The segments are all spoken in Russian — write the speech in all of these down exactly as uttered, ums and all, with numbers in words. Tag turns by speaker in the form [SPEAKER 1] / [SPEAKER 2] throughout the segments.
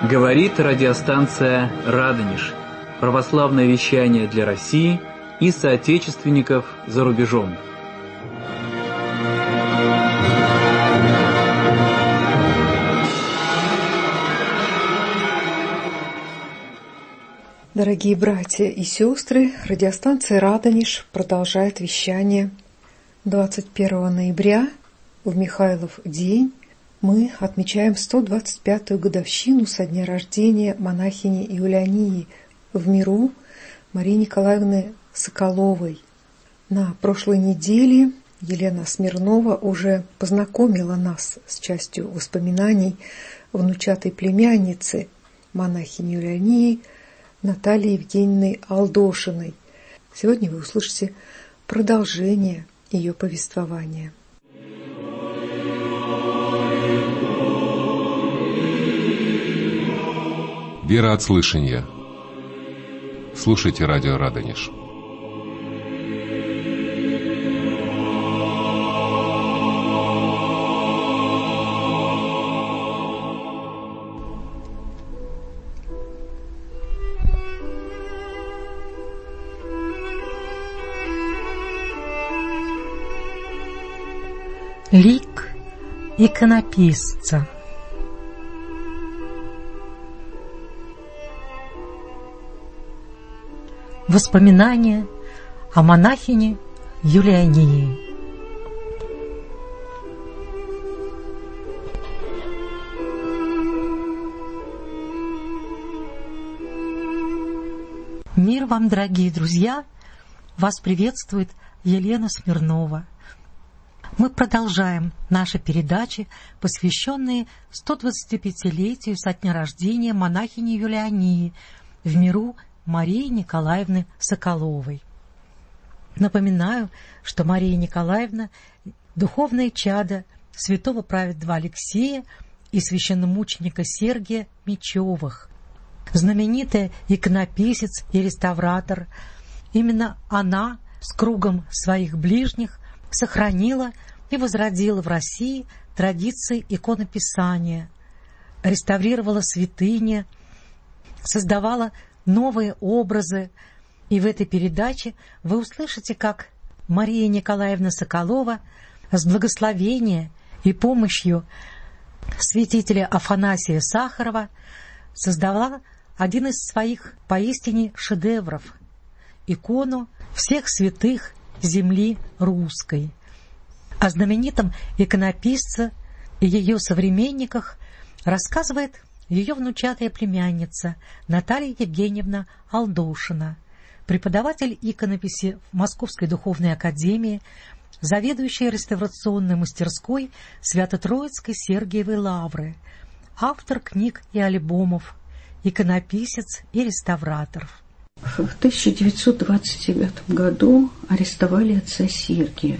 [SPEAKER 1] Говорит радиостанция «Радонеж». Православное вещание для России и соотечественников за рубежом.
[SPEAKER 2] Дорогие братья и сестры, радиостанция «Радонеж» продолжает вещание. двадцать первого ноября, в Михайлов день, мы отмечаем сто двадцать пятую годовщину со дня рождения монахини Юлиании в миру Марии Николаевны Соколовой. На прошлой неделе Елена Смирнова уже познакомила нас с частью воспоминаний внучатой племянницы монахини Юлиании Натальи Евгеньевны Алдошиной. Сегодня вы услышите продолжение ее повествования.
[SPEAKER 3] Вера от слышания. Слушайте радио «Радонеж».
[SPEAKER 4] Лик иконописца. Воспоминания о монахине Юлиании. Мир вам, дорогие друзья! Вас приветствует Елена Смирнова. Мы продолжаем наши передачи, посвященные стодвадцатипятилетию со дня рождения монахини Юлиании в миру Марии Николаевны Соколовой. Напоминаю, что Мария Николаевна – духовное чадо святого праведного Алексея и священномученика Сергия Мечевых, знаменитая иконописец и реставратор. Именно она с кругом своих ближних сохранила и возродила в России традиции иконописания, реставрировала святыни, создавала новые образы. И в этой передаче вы услышите, как Мария Николаевна Соколова с благословения и помощью святителя Афанасия Сахарова создала один из своих поистине шедевров — икону всех святых земли русской. О знаменитом иконописце и ее современниках рассказывает ее внучатая племянница Наталья Евгеньевна Алдошина, преподаватель иконописи в Московской духовной академии, заведующая реставрационной мастерской Свято-Троицкой Сергиевой лавры, автор книг и альбомов, иконописец и реставратор.
[SPEAKER 5] В тысяча девятьсот двадцать девятом году арестовали отца Сергия,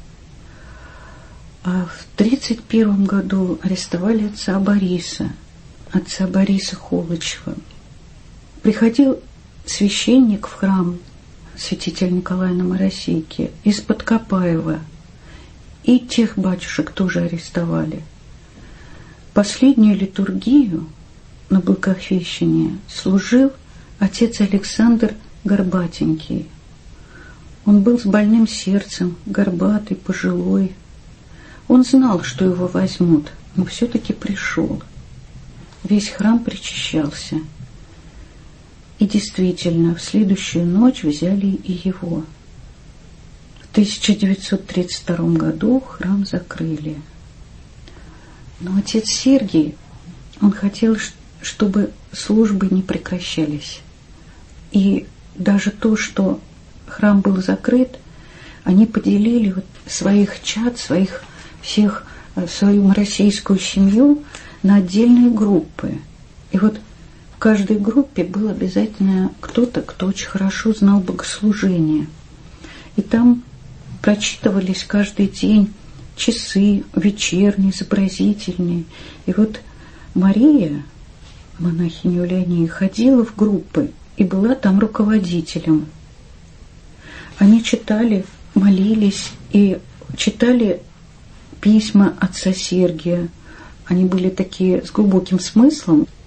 [SPEAKER 5] а в тридцать первом году арестовали отца Бориса, отца Бориса Холычева. Приходил священник в храм святителя Николая на Моросейке из-под Копаева, и тех батюшек тоже арестовали. Последнюю литургию на Благовещение служил отец Александр Горбатенький. Он был с больным сердцем, горбатый, пожилой. Он знал, что его возьмут, но все-таки пришел. Весь храм причащался. И действительно, в следующую ночь взяли и его. В тысяча девятьсот тридцать втором году храм закрыли. Но отец Сергий, он хотел, чтобы службы не прекращались. И даже то, что храм был закрыт, они поделили вот своих чад, своих всех, свою российскую семью на отдельные группы. И вот в каждой группе был обязательно кто-то, кто очень хорошо знал богослужение. И там прочитывались каждый день часы вечерние, изобразительные. И вот Мария, монахиня Юлиании, ходила в группы и была там руководителем. Они читали, молились и читали письма отца Сергия. Они были такие с глубоким смыслом.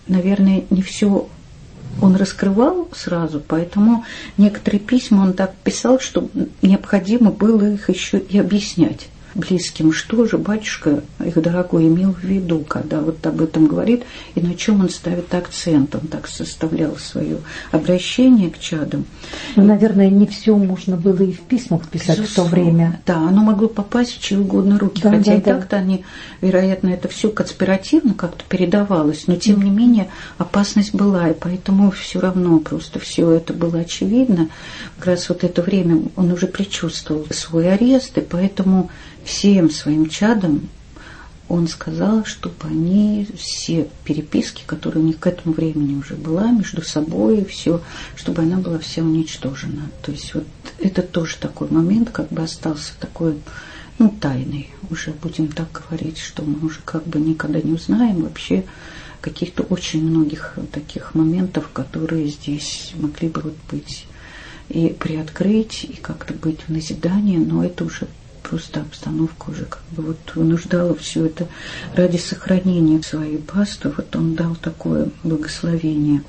[SPEAKER 5] наверное, не все он раскрывал сразу, поэтому некоторые письма он так писал, что необходимо было их еще и объяснять близким, что же батюшка, их дорогой, имел в виду, когда вот об этом говорит, и на чем он ставит акцент. Он так составлял свое обращение к чадам.
[SPEAKER 4] Ну, наверное, не все можно было и в письмах писать. Безусловно. В то время.
[SPEAKER 5] Да, оно могло попасть в чьи угодно руки, да, хотя да, и да. так-то они, вероятно, это все конспиративно как-то передавалось, но тем не менее опасность была, и поэтому все равно просто все это было очевидно. Как раз вот это время он уже предчувствовал свой арест, и поэтому всем своим чадам он сказал, чтобы они все переписки, которые у них к этому времени уже была, между собой, все, чтобы она была вся уничтожена. То есть вот это тоже такой момент, как бы остался такой, ну, тайной. Уже будем так говорить, что мы уже как бы никогда не узнаем вообще каких-то очень многих таких моментов, которые здесь могли бы вот быть и приоткрыть, и как-то быть в назидании, но это уже просто обстановка уже как бы вот вынуждала все это ради сохранения своей пасты. Вот он дал такое благословение.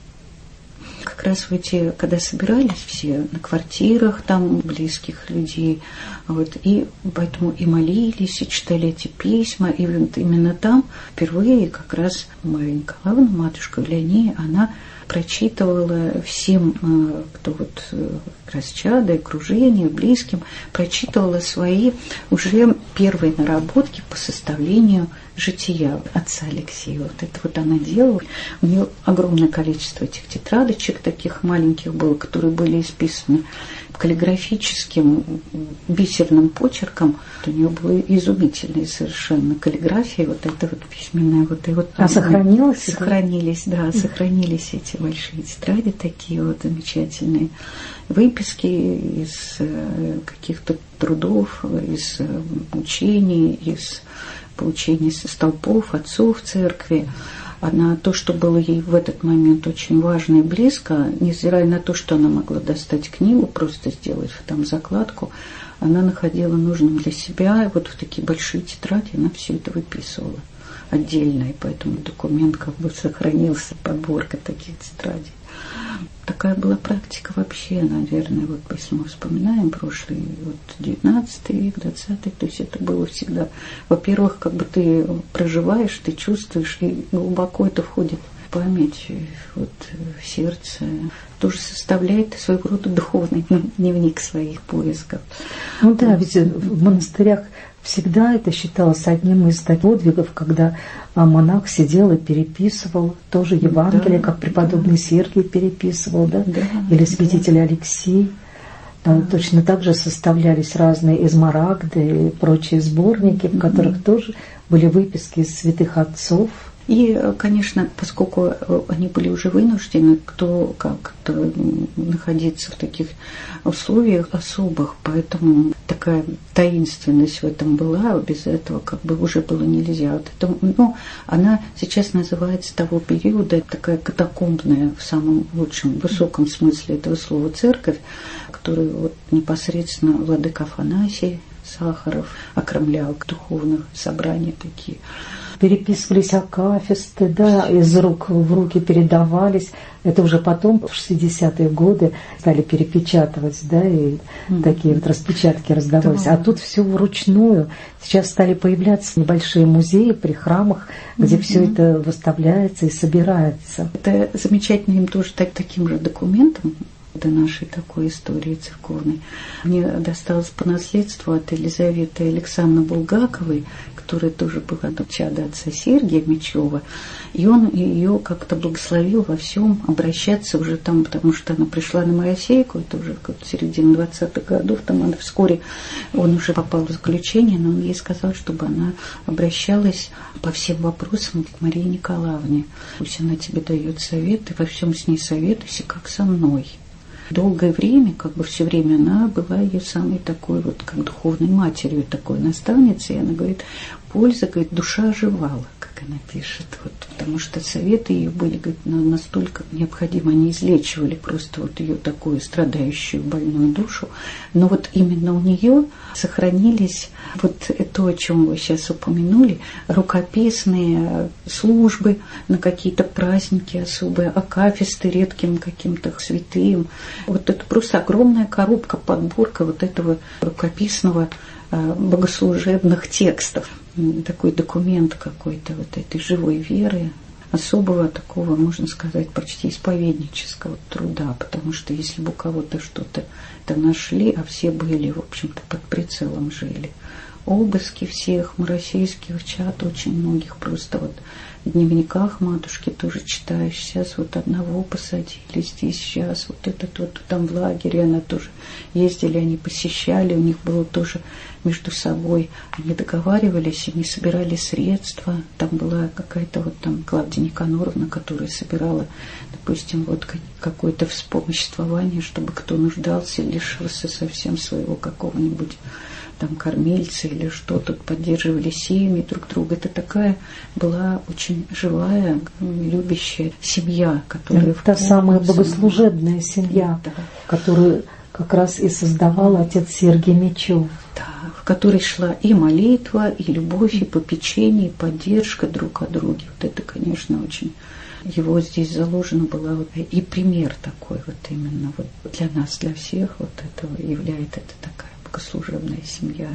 [SPEAKER 5] Как раз в эти, когда собирались все на квартирах там близких людей, вот, и поэтому и молились, и читали эти письма, и вот именно там впервые как раз Мария Николаевна, матушка Леония, она прочитывала всем, кто вот как раз чада, окружение, близким, прочитывала свои уже первые наработки по составлению жития отца Алексея. Вот это вот она делала. У нее огромное количество этих тетрадочек таких маленьких было, которые были исписаны каллиграфическим бисерным почерком. У нее была изумительная совершенно каллиграфия, вот это вот письменная. Вот, и вот,
[SPEAKER 4] а сохранилось?
[SPEAKER 5] Сохранились, да, сохранились эти большие тетради такие вот замечательные. Выписки из каких-то трудов, из учений, из поучений со столпов, отцов церкви. Она, то, что было ей в этот момент очень важно и близко, невзирая на то, что она могла достать книгу, просто сделать там закладку, она находила нужным для себя, и вот в такие большие тетради она все это выписывала отдельно, и поэтому документ как бы сохранился, подборка таких тетрадей. Такая была практика вообще, наверное, вот если мы вспоминаем прошлый, вот девятнадцатый век, двадцатый, то есть это было всегда, во-первых, как бы ты проживаешь, ты чувствуешь, и глубоко это входит в память, вот, в сердце, тоже составляет своего рода духовный дневник своих поисков.
[SPEAKER 4] Ну да, ведь в монастырях всегда это считалось одним из таких подвигов, когда монах сидел и переписывал тоже Евангелие, да, как преподобный да. Сергий переписывал, да? Да, или святитель да. Алексей. Да. Точно так же составлялись разные эзмарагды и прочие сборники, в которых mm-hmm. тоже были выписки из святых отцов.
[SPEAKER 5] И, конечно, поскольку они были уже вынуждены, кто как-то находиться в таких условиях особых, поэтому такая таинственность в этом была, без этого как бы уже было нельзя. Вот это, ну, она сейчас называется того периода, такая катакомбная в самом лучшем, высоком смысле этого слова церковь, которую вот непосредственно владыка Афанасий Сахаров окромлял, духовных собраний такие.
[SPEAKER 4] Переписывались акафисты, да, из рук в руки передавались. Это уже потом, в шестидесятые годы, стали перепечатывать, да, и mm-hmm. такие вот распечатки раздавались. Да. А тут все вручную. Сейчас стали появляться небольшие музеи при храмах, где mm-hmm. все это выставляется и собирается.
[SPEAKER 5] Это замечательно им тоже так, таким же документом до нашей такой истории церковной. Мне досталось по наследству от Елизаветы Александровны Булгаковой, которая тоже была чадо отца Сергия Мечева, и он ее как-то благословил во всем обращаться уже там, потому что она пришла на Моисейку, это уже в середине двадцатых годов, там она вскоре, он уже попал в заключение, но он ей сказал, чтобы она обращалась по всем вопросам к Марии Николаевне. Пусть она тебе дает совет, ты во всем с ней советуйся, как со мной. Долгое время, как бы все время она была ее самой такой вот, как духовной матерью, такой наставницей, и она говорит, польза, говорит, душа оживала, как так и напишет. Вот, потому что советы ее были, говорит, настолько необходимы, они излечивали просто вот ее такую страдающую, больную душу. Но вот именно у нее сохранились вот то, о чем вы сейчас упомянули, рукописные службы на какие-то праздники особые, акафисты редким каким-то святым. Вот это просто огромная коробка, подборка вот этого рукописного богослужебных текстов. Такой документ какой-то вот этой живой веры, особого такого, можно сказать, почти исповеднического труда, потому что если бы у кого-то что-то то нашли, а все были, в общем-то, под прицелом жили. Обыски всех мароссийских чад, очень многих просто вот в дневниках матушки тоже читаешь. Сейчас вот одного посадили, здесь сейчас вот этот вот там в лагере, она тоже ездили, они посещали, у них было тоже между собой, они договаривались, они собирали средства. Там была какая-то вот там Клавдия Никаноровна, которая собирала, допустим, вот какое-то вспомоществование, чтобы кто нуждался, лишился совсем своего какого-нибудь там кормильца или что, тут поддерживали семьи друг друга. Это такая была очень живая, любящая семья, которая...
[SPEAKER 4] Это та самая богослужебная семья, да, которую как раз и создавал отец Сергий Мечев.
[SPEAKER 5] Да, в которой шла и молитва, и любовь, и попечение, и поддержка друг о друге. Вот это, конечно, очень... Его здесь заложено было, вот, и пример такой вот именно вот для нас, для всех вот этого является это такая богослужебная семья.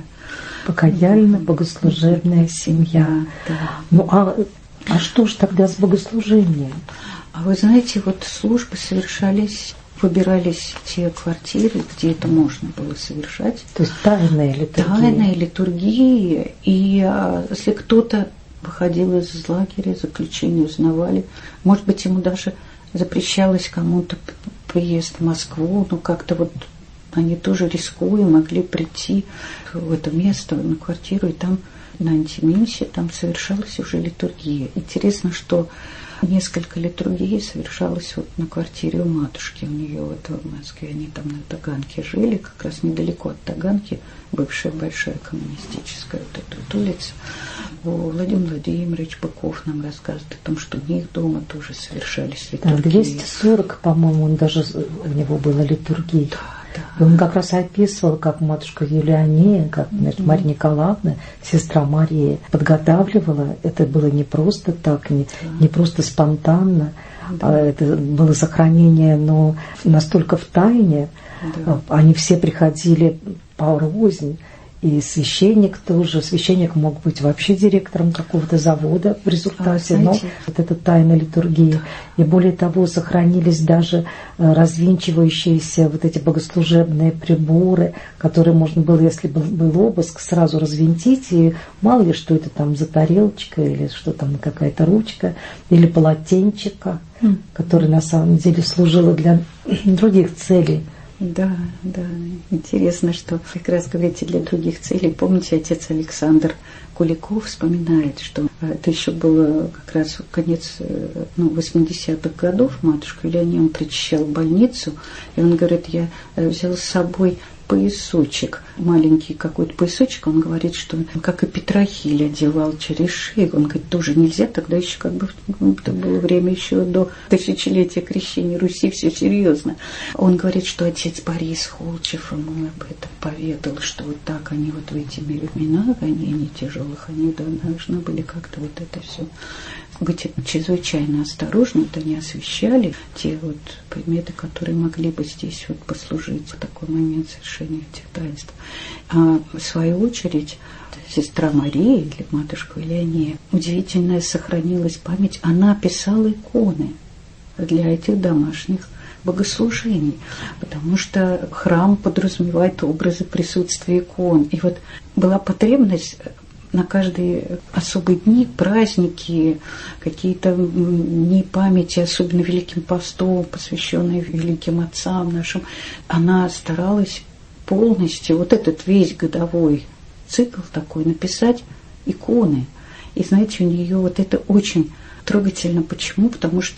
[SPEAKER 4] Покаяльно-богослужебная семья.
[SPEAKER 5] Да.
[SPEAKER 4] Ну а, а что же тогда с богослужением?
[SPEAKER 5] А вы знаете, вот службы совершались, выбирались те квартиры, где это можно было совершать.
[SPEAKER 4] То есть тайная литургия.
[SPEAKER 5] Тайная литургия. И а, если кто-то выходил из лагеря, заключение узнавали, может быть, ему даже запрещалось кому-то приезд в Москву, но как-то вот они тоже, рискуя, могли прийти в это место, на квартиру, и там на антимисе там совершалась уже литургия. Интересно, что несколько литургий совершалось вот на квартире у матушки, у нее вот в Москве. Они там на Таганке жили, как раз недалеко от Таганки, бывшая большая коммунистическая вот эта вот улица. Владимир Владимирович Быков нам рассказывает о том, что у них дома тоже совершались литургии.
[SPEAKER 4] Да, двести сорок, по-моему, он даже у него было литургий.
[SPEAKER 5] Да, да.
[SPEAKER 4] И он как раз описывал, как матушка Юлиания, как значит, mm-hmm. Марья Николаевна, сестра Мария, подготавливала. Это было не просто так, не, да. не просто спонтанно. Да. А это было сохранение, но настолько в тайне. Да. Они все приходили порознь. И священник тоже. Священник мог быть вообще директором какого-то завода в результате, а, но вот это тайна литургии. И более того, сохранились даже развинчивающиеся вот эти богослужебные приборы, которые можно было, если был, был обыск, сразу развинтить, и мало ли что это там за тарелочка, или что там какая-то ручка, или полотенчика, mm. который на самом деле служило для других целей.
[SPEAKER 5] Да, да, интересно, что как раз говорите для других целей. Помните, отец Александр Куликов вспоминает, что это еще было как раз конец ну, восьмидесятых годов, матушка Юлиания, он причащал в больницу, и он говорит, я взял с собой поясочек, маленький какой-то поясочек, он говорит, что как и Петрохиль одевал через шею, он говорит, тоже нельзя, тогда еще как бы, ну, это было время еще до тысячелетия крещения Руси, все серьезно. Он говорит, что отец Борис Холчев ему об этом поведал, что вот так они вот в эти времена, они не тяжелых, они должны были как-то вот это все быть чрезвычайно осторожны, вот они освещали те вот предметы, которые могли бы здесь вот послужить в такой момент совершения этих таинств. А в свою очередь сестра Мария или матушка Юлиания, удивительная сохранилась память, она писала иконы для этих домашних богослужений, потому что храм подразумевает образы присутствия икон. И вот была потребность на каждые особые дни, праздники, какие-то дни памяти, особенно Великим постом, посвященные великим отцам нашим, она старалась полностью вот этот весь годовой цикл такой написать иконы. И знаете, у нее вот это очень трогательно. Почему? Потому что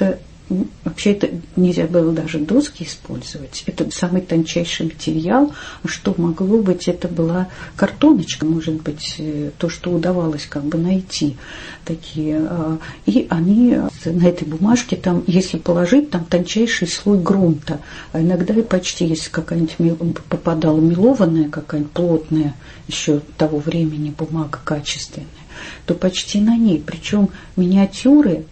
[SPEAKER 5] Вообще это нельзя было даже доски использовать. Это самый тончайший материал. Что могло быть, это была картоночка, может быть, то, что удавалось как бы найти. Такие. И они на этой бумажке, там, если положить, там тончайший слой грунта. А иногда и почти, если какая-нибудь попадала мелованная, какая-нибудь плотная, еще того времени бумага качественная, то почти на ней. Причем миниатюры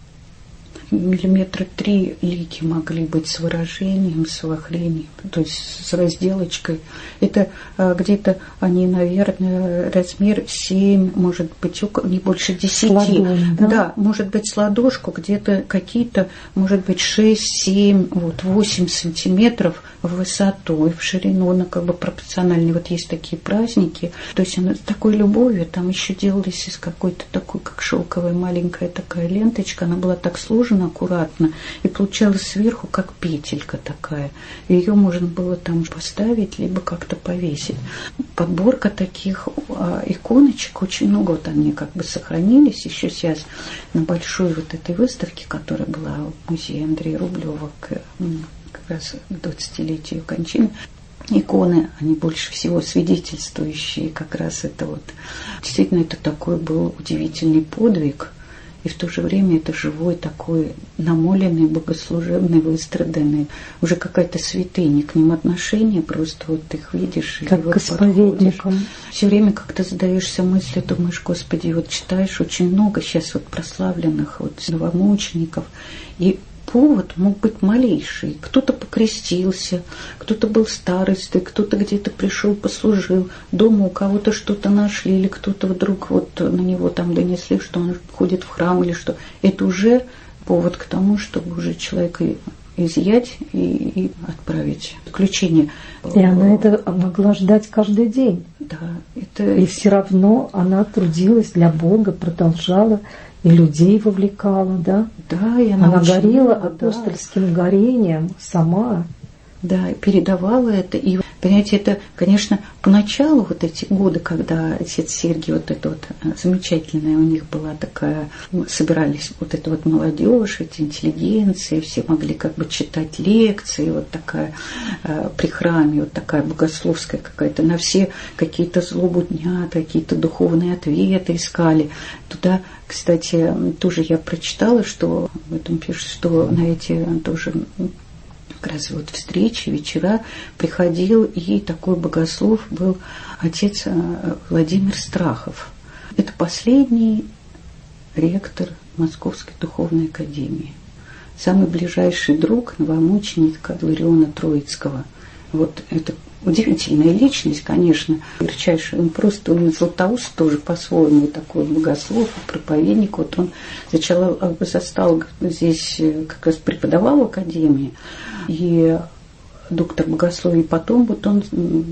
[SPEAKER 5] миллиметра три лики могли быть с выражением, с вахлением, то есть с разделочкой. Это а, где-то они, наверное, размер семь, может быть, не больше десяти.
[SPEAKER 4] Ладонь, да?
[SPEAKER 5] Да, может быть, с ладошку где-то какие-то, может быть, шесть, семь, вот, восемь сантиметров в высоту и в ширину, она как бы пропорциональная. Вот есть такие праздники, то есть она с такой любовью, там еще делалась из какой-то такой, как шелковая маленькая такая ленточка, она была так сложена аккуратно, и получалась сверху как петелька такая. Ее можно было там поставить, либо как-то повесить. Подборка таких а, иконочек, очень много, вот они как бы сохранились еще сейчас на большой вот этой выставке, которая была в музее Андрея Рублева к, как раз к двадцатилетию кончины. Иконы, они больше всего свидетельствующие как раз это вот. Действительно, это такой был удивительный подвиг. И в то же время это живой такой намоленный, богослужебный, выстраданный, уже какая-то святыня, к ним отношение, просто вот ты их видишь.
[SPEAKER 4] Как
[SPEAKER 5] и вот
[SPEAKER 4] к исповедникам.
[SPEAKER 5] Все время как-то задаешься мыслью, думаешь, Господи, вот читаешь очень много сейчас вот прославленных вот новомучеников, и повод мог быть малейший. Кто-то покрестился, кто-то был старостой, кто-то где-то пришел, послужил, дома у кого-то что-то нашли, или кто-то вдруг вот на него там донесли, что он ходит в храм, или что. Это уже повод к тому, чтобы уже человека изъять и, и отправить в заключение.
[SPEAKER 4] И она это могла ждать каждый день.
[SPEAKER 5] Да, это...
[SPEAKER 4] И все равно она трудилась для Бога, продолжала, и людей вовлекала, да?
[SPEAKER 5] Да, и она,
[SPEAKER 4] она
[SPEAKER 5] очень,
[SPEAKER 4] горела
[SPEAKER 5] да,
[SPEAKER 4] апостольским горением сама.
[SPEAKER 5] Да, передавала это. И, понимаете, это, конечно, поначалу вот эти годы, когда отец Сергий, вот это вот замечательная у них была такая, собирались вот эта вот молодежь, эти интеллигенции, все могли как бы читать лекции, вот такая э, при храме, вот такая богословская какая-то, на все какие-то злобу дня, какие-то духовные ответы искали. Туда, кстати, тоже я прочитала, что в этом пишут, что на эти тоже... как раз вот встречи, вечера приходил, и такой богослов был отец Владимир Страхов. Это последний ректор Московской духовной академии. Самый ближайший друг новомученика Иллариона Троицкого. Вот это удивительная личность, конечно, ярчайший. Он просто, он Златоуст тоже по-своему такой богослов, проповедник. Вот он сначала застал здесь, как раз преподавал в академии, и доктор богословия, потом вот он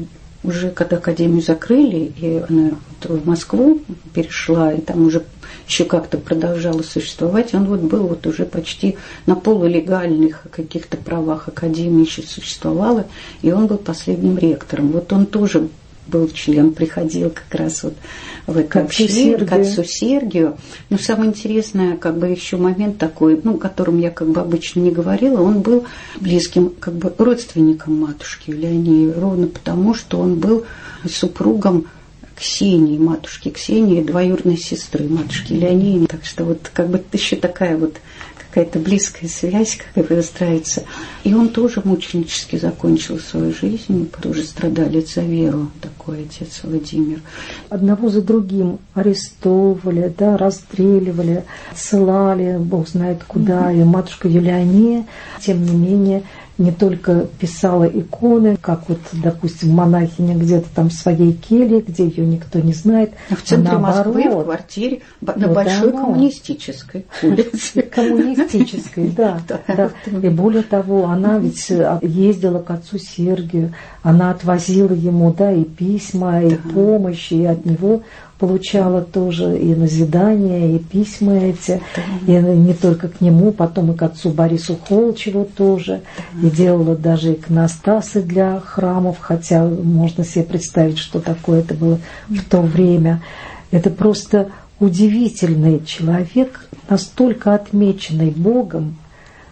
[SPEAKER 5] уже, когда академию закрыли, и она в Москву перешла, и там уже еще как-то продолжала существовать, он вот был вот уже почти на полулегальных каких-то правах, академии еще существовала, и он был последним ректором. Вот он тоже был член, приходил как раз вот в это общение к отцу Сергию. Но самое интересное, как бы еще момент такой, ну, о котором я как бы обычно не говорила, он был близким как бы родственником матушки Леонии, ровно потому, что он был супругом Ксении, матушки Ксении, двоюродной сестры матушки Леонии. Так что вот как бы еще такая вот какая-то близкая связь как выстраивается. И он тоже мученически закончил свою жизнь, тоже страдалец за веру, такой отец Владимир.
[SPEAKER 4] Одного за другим арестовывали, да, расстреливали, ссылали, Бог знает куда, mm-hmm. и матушка Юлиания, тем не менее, не только писала иконы, как вот, допустим, монахиня где-то там в своей келье, где ее никто не знает.
[SPEAKER 5] А в центре Москвы, в квартире, на вот большой оно. коммунистической улице.
[SPEAKER 4] Коммунистической, да, да. И более того, она ведь ездила к отцу Сергию, она отвозила ему, да, и письма, и помощь, и от него получала тоже и назидания, и письма эти, да. И не только к нему, потом и к отцу Борису Холчеву тоже, да. И делала даже иконостасы для храмов, хотя можно себе представить, что такое это было в то время. Это просто удивительный человек, настолько отмеченный Богом,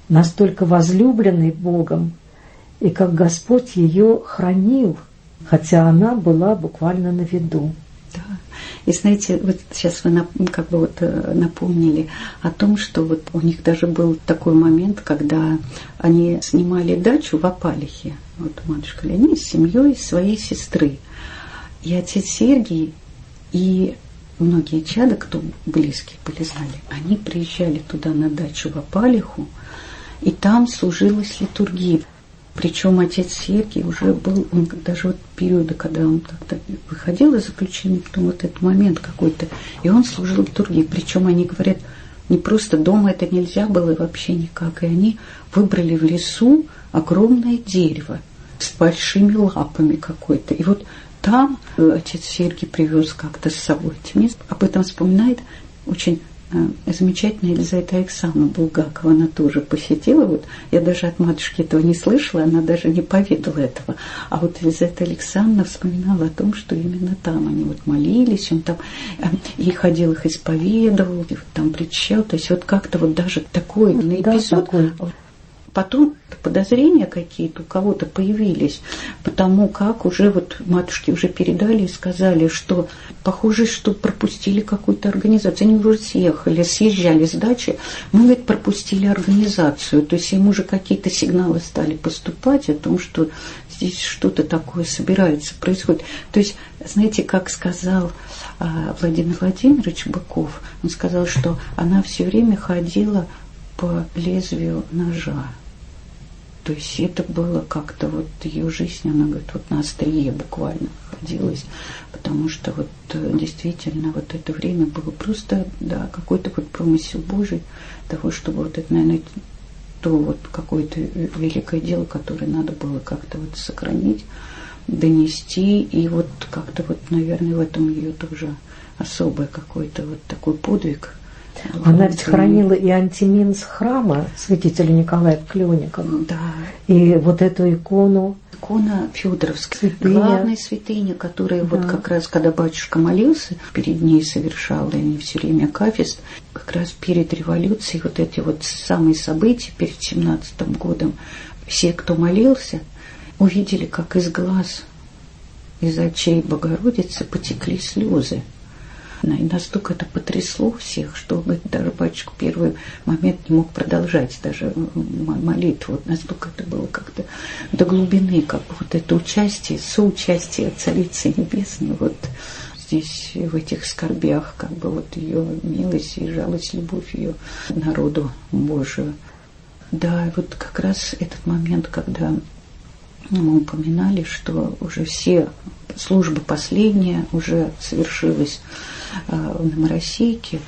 [SPEAKER 4] настолько возлюбленной Богом, и как Господь ее хранил, хотя она была буквально на виду.
[SPEAKER 5] Да. И знаете, вот сейчас вы как бы вот напомнили о том, что вот у них даже был такой момент, когда они снимали дачу в Опалихе. Вот матушка Леонид с семьей своей сестры. И отец Сергий, и многие чада, кто близкие были, знали, они приезжали туда на дачу в Опалиху, и там служилась литургия. Причем отец Сергий уже был, он даже вот периоды, когда он как-то выходил из заключения, потом вот этот момент какой-то, и он служил литургии. Причем они говорят, не просто дома это нельзя было вообще никак. И они выбрали в лесу огромное дерево с большими лапами какой-то. И вот там отец Сергий привез как-то с собой эти места. Об этом вспоминает очень замечательная Елизавета Александровна Булгакова, она тоже посетила. Вот я даже от матушки этого не слышала, она даже не поведала этого. А вот Елизавета Александровна вспоминала о том, что именно там они вот молились, он там и ходил, их исповедовал, и там причащал. То есть вот как-то вот даже такой на эпизод. Да, такой. Потом подозрения какие-то у кого-то появились, потому как уже вот матушки уже передали и сказали, что похоже, что пропустили какую-то организацию. Они уже съехали, съезжали с дачи, мы, говорит, пропустили организацию. То есть им уже какие-то сигналы стали поступать о том, что здесь что-то такое собирается, происходит. То есть, знаете, как сказал а, Владимир Владимирович Быков, он сказал, что она все время ходила по лезвию ножа. То есть это было как-то вот ее жизнь, она говорит, вот на острие буквально находилась, потому что вот действительно вот это время было просто, да, какой-то вот промысел Божий того, чтобы вот это, наверное, то вот какое-то великое дело, которое надо было как-то вот сохранить, донести, и вот как-то вот, наверное, в этом ее тоже особый какой-то вот такой подвиг.
[SPEAKER 4] Она ведь хранила и антиминс храма святителя Николая в Клёниках.
[SPEAKER 5] Да.
[SPEAKER 4] И вот эту икону.
[SPEAKER 5] Икона Фёдоровская, главная святыня, которая да. вот как раз, когда батюшка молился, перед ней совершал, и они все время акафист, как раз перед революцией, вот эти вот самые события, перед семнадцатым годом, все, кто молился, увидели, как из глаз, из очей Богородицы потекли слезы. И настолько это потрясло всех, что даже батюшка первый момент не мог продолжать даже молитву. Вот настолько это было как-то до глубины, как бы вот это участие, соучастие Царицы Небесной, вот здесь в этих скорбях, как бы вот ее милость и жалость, любовь ее к народу Божию. Да, вот как раз этот момент, когда мы упоминали, что уже все службы последняя уже совершилась в Новороссийске,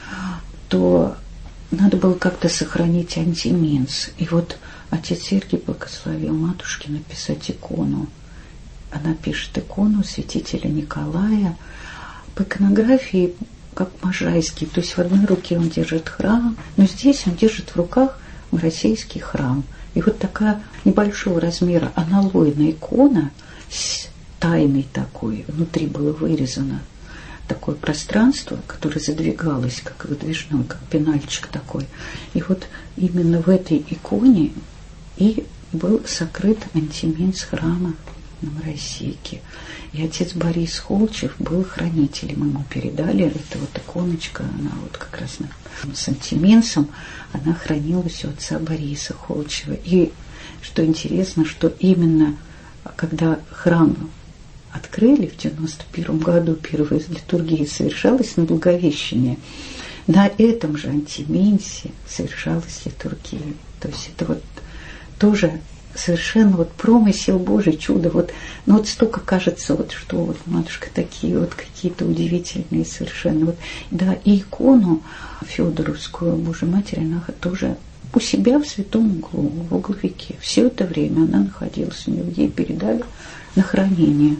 [SPEAKER 5] то надо было как-то сохранить антиминс. И вот отец Сергий благословил матушке написать икону. Она пишет икону святителя Николая по иконографии, как Можайский. То есть в одной руке он держит храм, но здесь он держит в руках Новороссийский храм. И вот такая небольшого размера аналойная икона с тайной такой, внутри было вырезано такое пространство, которое задвигалось, как выдвижной, как пенальчик такой. И вот именно в этой иконе и был сокрыт антиминс храма Новороссийки. И отец Борис Холчев был хранителем, ему передали эту вот иконочка, она вот как раз с антиминсом, она хранилась у отца Бориса Холчева. И что интересно, что именно когда храм открыли в девяносто первом году, первая литургия совершалась на Благовещение, на этом же антиминсе совершалась литургия. То есть это вот тоже совершенно вот промысел Божий, чудо. Вот, ну вот столько кажется, вот, что вот, матушка, такие вот какие-то удивительные совершенно. Вот, да, и икону Фёдоровскую Божьей Матери она тоже у себя в святом углу, в угловике. Все это время она находилась у нее, ей передали на хранение.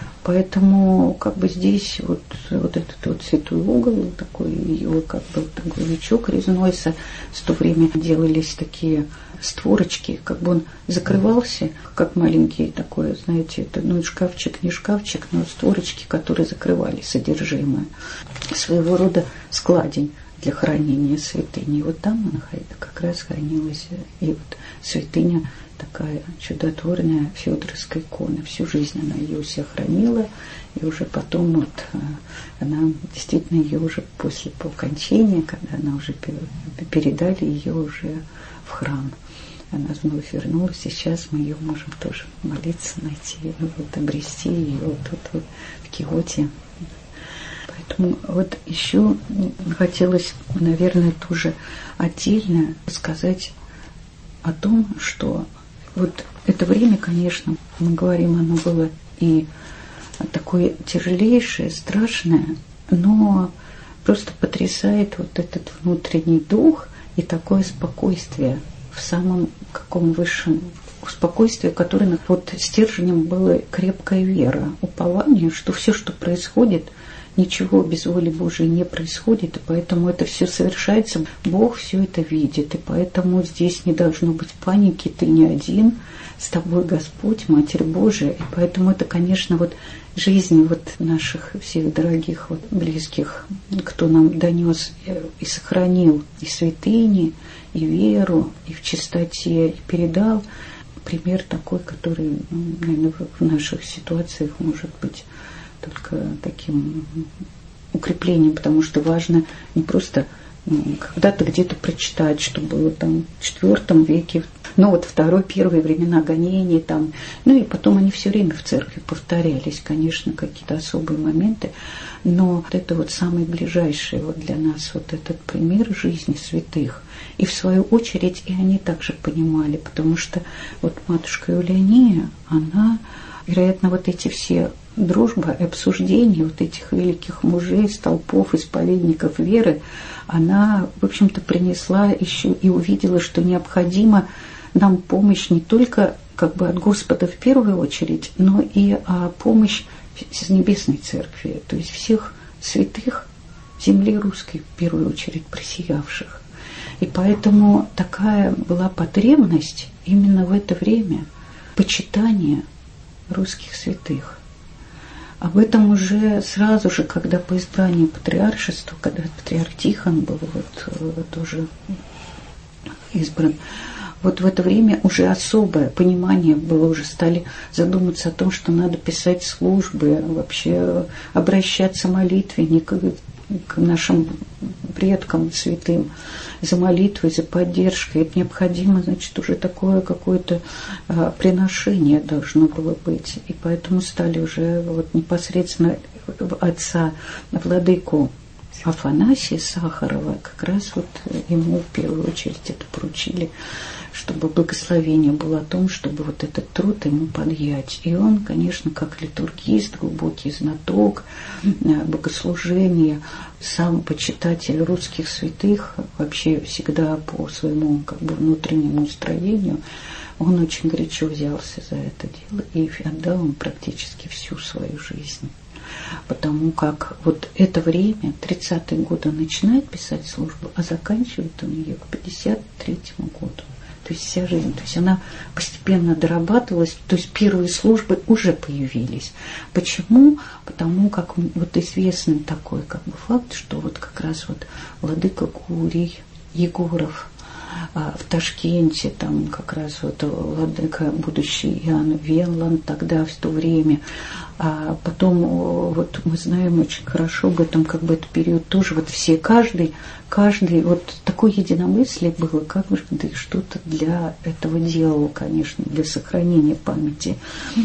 [SPEAKER 5] Поэтому как бы здесь вот, вот этот вот святой угол, такой его как бы такой лючок резной, в то время делались такие створочки, как бы он закрывался, как маленький такой, знаете, это, ну, шкафчик, не шкафчик, но створочки, которые закрывали содержимое. Своего рода складень для хранения святыни. И вот там она как раз хранилась. И вот святыня такая чудотворная Фёдоровская икона. Всю жизнь она ее у себя хранила. И уже потом вот она действительно ее уже после по окончании, когда она уже передали ее уже в храм. Она вновь вернулась, и сейчас мы ее можем тоже молиться, найти, вот, обрести ее вот тут вот, в Киоте. Поэтому вот еще хотелось, наверное, тоже отдельно сказать о том, что вот это время, конечно, мы говорим, оно было и такое тяжелейшее, страшное, но просто потрясает вот этот внутренний дух и такое спокойствие в самом каком высшем спокойствии, которое вот стержнем была крепкая вера, упование, что все, что происходит, ничего без воли Божией не происходит, и поэтому это все совершается, Бог все это видит, и поэтому здесь не должно быть паники, ты не один, с тобой Господь, Матерь Божия, и поэтому это, конечно, вот жизнь вот наших всех дорогих вот близких, кто нам донес и сохранил и святыни, и веру, и в чистоте, и передал пример такой, который, ну, наверное, в наших ситуациях может быть только таким укреплением, потому что важно не просто ну, когда-то где-то прочитать, что было там в четвёртом веке, ну вот второй, первые времена гонений там, ну и потом они все время в церкви повторялись, конечно, какие-то особые моменты, но вот это вот самый ближайший вот для нас вот этот пример жизни святых. И в свою очередь и они также понимали, потому что вот матушка Еулиания, она, вероятно, вот эти все дружба и обсуждения вот этих великих мужей, столпов, исповедников веры, она, в общем-то, принесла еще и увидела, что необходима нам помощь не только как бы от Господа в первую очередь, но и а, помощь с Небесной Церкви, то есть всех святых земли русской, в первую очередь, просиявших. И поэтому такая была потребность именно в это время почитания русских святых. Об этом уже сразу же, когда по избранию патриаршества, когда патриарх Тихон был вот, тоже избран, вот в это время уже особое понимание было, уже стали задумываться о том, что надо писать службы, вообще обращаться молитвенник к нашим предкам святым за молитвой, за поддержкой. Это необходимо, значит, уже такое какое-то а, приношение должно было быть. И поэтому стали уже вот непосредственно отца, владыку Афанасия Сахарова, как раз вот ему в первую очередь это поручили, чтобы благословение было о том, чтобы вот этот труд ему подъять. И он, конечно, как литургист, глубокий знаток богослужения, сам почитатель русских святых, вообще всегда по своему как бы внутреннему устроению, он очень горячо взялся за это дело и отдал ему практически всю свою жизнь. Потому как вот это время, тридцатые годы, он начинает писать службу, а заканчивает он ее к пятьдесят третьему году. То есть вся жизнь, то есть она постепенно дорабатывалась, то есть первые службы уже появились. Почему? Потому как вот известный такой как бы факт, что вот как раз вот владыка Гурий Егоров в Ташкенте, там как раз вот владыка будущий Иоанн Венланд тогда в то время, а потом вот мы знаем очень хорошо об этом, как бы этот период тоже вот все, каждый, каждый, вот такое единомыслие было, как бы ты что-то для этого делал, конечно, для сохранения памяти.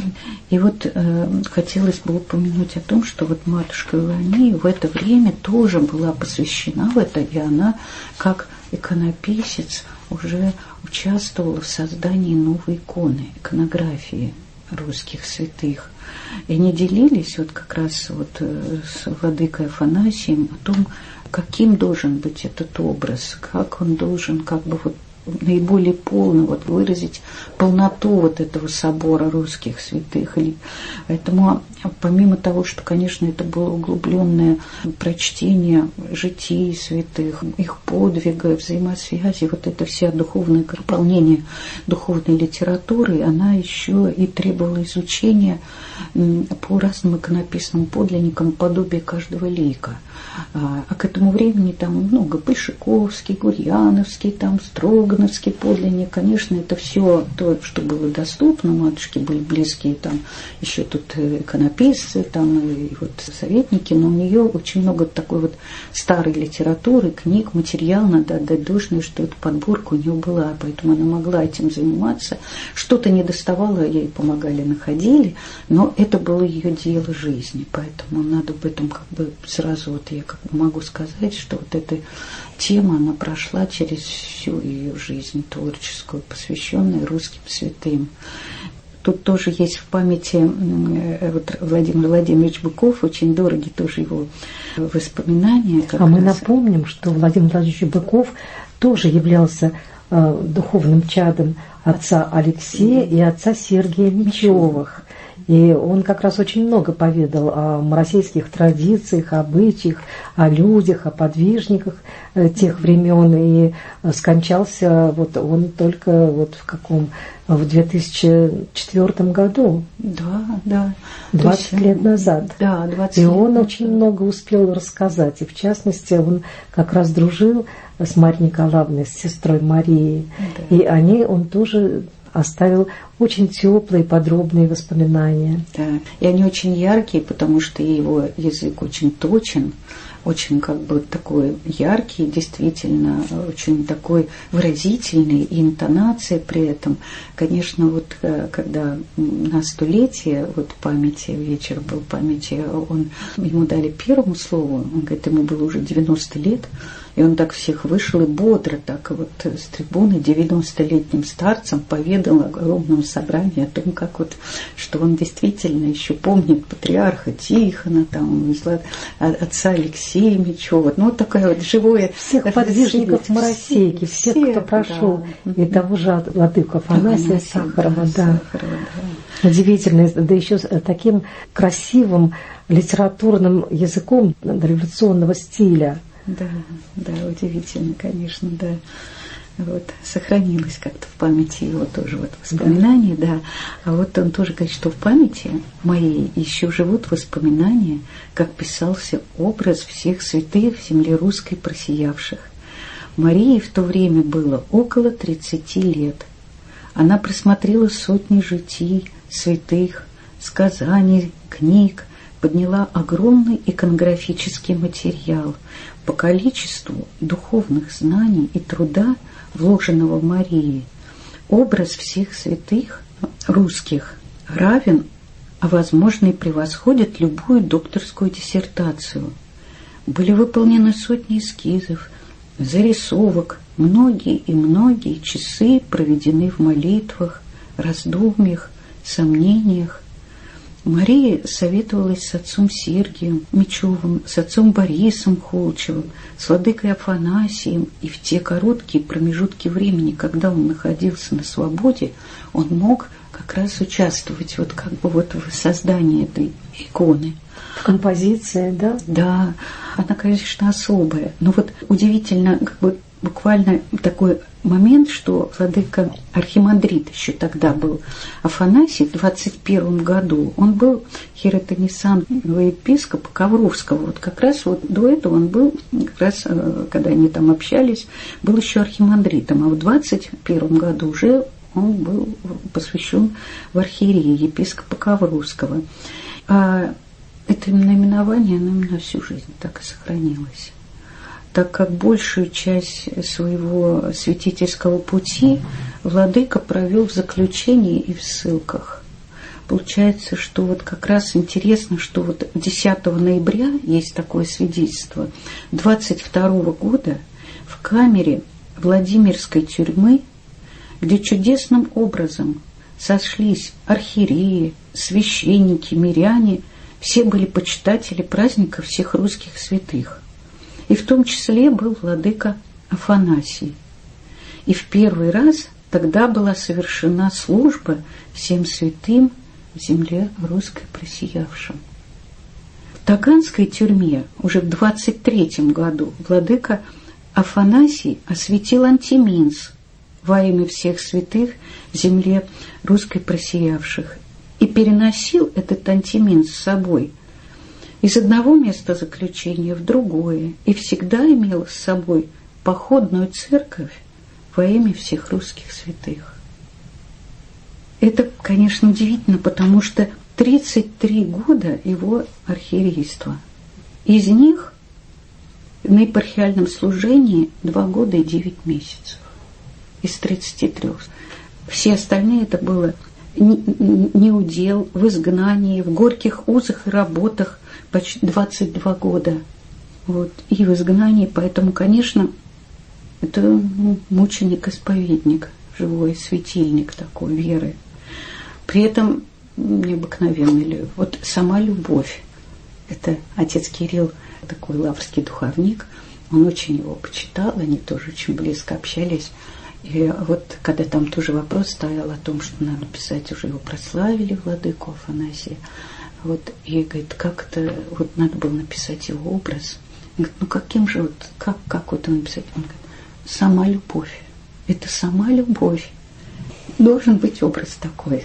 [SPEAKER 5] И вот э, хотелось бы упомянуть о том, что вот матушка Еулиания в это время тоже была посвящена в это, и она как иконописец уже участвовала в создании новой иконы, иконографии русских святых. И они делились вот как раз вот с владыкой Афанасием о том, каким должен быть этот образ, как он должен как бы вот наиболее полно вот выразить полноту вот этого собора русских святых. И поэтому помимо того, что, конечно, это было углубленное прочтение житий святых, их подвига, взаимосвязи, вот это вся духовное наполнение духовной литературы, она еще и требовала изучения по разным иконописным подлинникам подобия каждого лика. А, а к этому времени там много Большаковский, Гурьяновский, там Строгановский подлинник. Конечно, это все то, что было доступно. Матушке были близкие там еще тут иконописцы, там и вот советники, но у нее очень много такой вот старой литературы, книг, материал, надо отдать должное, что эта подборка у нее была, поэтому она могла этим заниматься. Что-то не доставало, ей помогали, находили, но это было ее дело жизни, поэтому надо об этом как бы сразу вот я как бы могу сказать, что вот эта тема, она прошла через всю ее жизнь творческую, посвященную русским святым. Тут тоже есть в памяти вот, Владимир Владимирович Быков, очень дороги тоже его воспоминания.
[SPEAKER 4] А раз. Мы напомним, что Владимир Владимирович Быков тоже являлся э, духовным чадом отца Алексея и отца Сергия Мечевых. И он как раз очень много поведал о российских традициях, обычаях, о людях, о подвижниках тех времен. И скончался вот он только вот в каком в две тысячи четвёртом году.
[SPEAKER 5] Да, да.
[SPEAKER 4] двадцать лет назад.
[SPEAKER 5] Да, двадцать
[SPEAKER 4] И
[SPEAKER 5] лет
[SPEAKER 4] он
[SPEAKER 5] назад.
[SPEAKER 4] очень много успел рассказать. И в частности, он как раз дружил с Марьей Николаевной, с сестрой Марией. Да. И они, он тоже оставил очень теплые, подробные воспоминания.
[SPEAKER 5] Да, и они очень яркие, потому что его язык очень точен, очень как бы такой яркий, действительно, очень такой выразительный, и интонация при этом. Конечно, вот когда на столетие вот памяти, вечер был памяти, он, ему дали первому слову, он говорит, ему было уже девяносто лет, и он так всех вышел и бодро так вот с трибуны девяностолетним старцем поведал огромному собранию о том, как вот, что он действительно еще помнит патриарха Тихона, там, отца Алексея Мечева. Ну, вот такое вот живое...
[SPEAKER 4] Всех подвижников Моросейки, всех, всех, кто прошел, да. И того же владыку Афанасия Сахарова, да. Сахарова, да. Удивительно, да еще с таким красивым литературным языком революционного стиля.
[SPEAKER 5] Да, да, удивительно, конечно, да. Вот, сохранилось как-то в памяти его тоже вот воспоминания, да. да. А вот он тоже говорит, что в памяти моей еще живут воспоминания, как писался образ всех святых в земле русской просиявших. Марии в то время было около тридцати лет. Она просмотрела сотни житий святых, сказаний, книг, подняла огромный иконографический материал. По количеству духовных знаний и труда, вложенного в Марии, образ всех святых русских равен, а возможно и превосходит любую докторскую диссертацию. Были выполнены сотни эскизов, зарисовок, многие и многие часы проведены в молитвах, раздумьях, сомнениях. Мария советовалась с отцом Сергием Мечевым, с отцом Борисом Холчевым, с владыкой Афанасием, и в те короткие промежутки времени, когда он находился на свободе, он мог как раз участвовать вот как бы вот в создании этой иконы.
[SPEAKER 4] В композиции, да?
[SPEAKER 5] Да, она, конечно, особая, но вот удивительно, как бы буквально такой момент, что владыка архимандрит еще тогда был Афанасий в двадцать первом году, он был хиротонисанного епископа Ковровского. Вот как раз вот до этого он был, как раз когда они там общались, был еще архимандритом, а в двадцать первом году уже он был посвящен в архиереи епископа Ковровского. А это наименование, оно на всю жизнь так и сохранилось, так как большую часть своего святительского пути владыка провел в заключении и в ссылках. Получается, что вот как раз интересно, что вот десятого ноября есть такое свидетельство, двадцать второго года в камере Владимирской тюрьмы, где чудесным образом сошлись архиереи, священники, миряне, все были почитатели праздника всех русских святых. И в том числе был владыка Афанасий. И в первый раз тогда была совершена служба всем святым в земле русской просиявшим. В Таганской тюрьме уже в двадцать третьем году владыка Афанасий осветил антиминс во имя всех святых в земле русской просиявших и переносил этот антиминс с собой из одного места заключения в другое и всегда имел с собой походную церковь во имя всех русских святых. Это, конечно, удивительно, потому что тридцать три года его архиерейства. Из них на епархиальном служении два года и девять месяцев. Из тридцати трёх. Все остальные это было неудел, в изгнании, в горьких узах и работах почти двадцать два года. Вот, и в изгнании, поэтому, конечно, это ну, мученик-исповедник, живой светильник такой веры. При этом необыкновенный, вот сама любовь. Это отец Кирилл, такой лаврский духовник, он очень его почитал, они тоже очень близко общались. И вот когда там тоже вопрос стоял о том, что надо писать, уже его прославили, владыку Афанасия, вот, и говорит, как-то, вот надо было написать его образ. Он говорит, ну каким же, вот, как, как вот он написать? Он говорит, сама любовь, это сама любовь. Должен быть образ такой.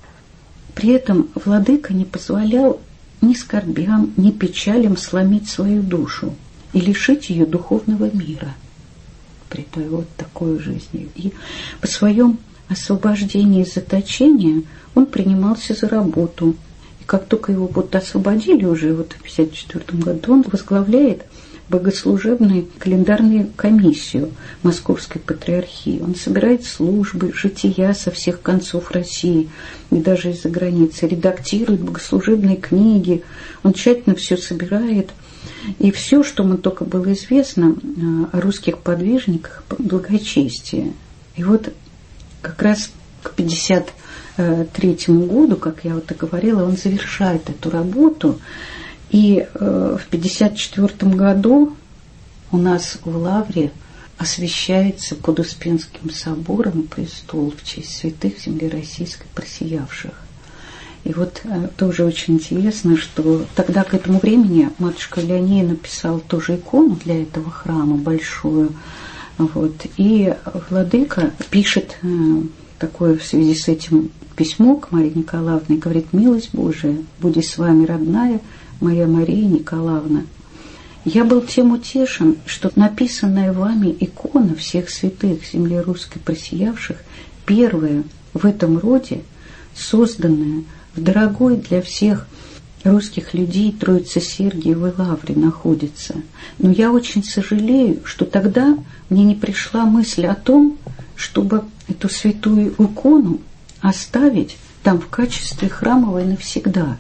[SPEAKER 5] При этом владыка не позволял ни скорбям, ни печалям сломить свою душу и лишить ее духовного мира при той вот такой жизни. И по своем освобождении из заточения он принимался за работу. И как только его вот освободили уже вот в пятьдесят четвёртом году, он возглавляет богослужебную календарную комиссию Московской Патриархии. Он собирает службы, жития со всех концов России и даже из-за границы, редактирует богослужебные книги, он тщательно все собирает. И все, что ему только было известно о русских подвижниках, благочестие. И вот как раз к пятьдесят третьему году, как я вот и говорила, он завершает эту работу. И в пятьдесят четвёртом году у нас в Лавре освящается под Успенским собором престол в честь святых земли российской просиявших. И вот тоже очень интересно, что тогда к этому времени матушка Леония написала тоже икону для этого храма большую. Вот. И владыка пишет такое в связи с этим письмо к Марии Николаевне и говорит: «Милость Божия, буди с вами, родная моя Мария Николаевна. Я был тем утешен, что написанная вами икона всех святых земли русской просиявших, первая в этом роде, созданная в дорогой для всех русских людей Троице-Сергиевой Лавре находится. Но я очень сожалею, что тогда мне не пришла мысль о том, чтобы эту святую икону оставить там в качестве храмовой навсегда.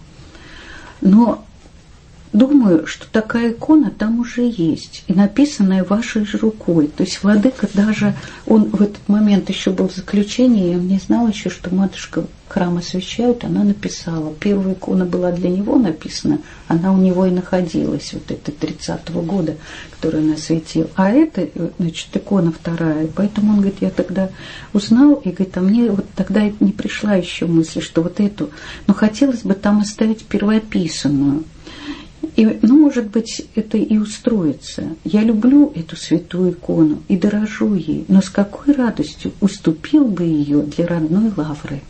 [SPEAKER 5] Но думаю, что такая икона там уже есть, и написанная вашей же рукой». То есть владыка даже, он в этот момент еще был в заключении, и он не знал еще, что матушка храм освящает, она написала. Первая икона была для него написана, она у него и находилась, вот эта тридцатого года, которую он осветил. А это, значит, икона вторая. Поэтому он говорит, я тогда узнал, и говорит, а мне вот тогда не пришла еще мысль, что вот эту, но хотелось бы там оставить первоописанную. И, ну, может быть, это и устроится. Я люблю эту святую икону и дорожу ей, но с какой радостью уступил бы ее для родной Лавры.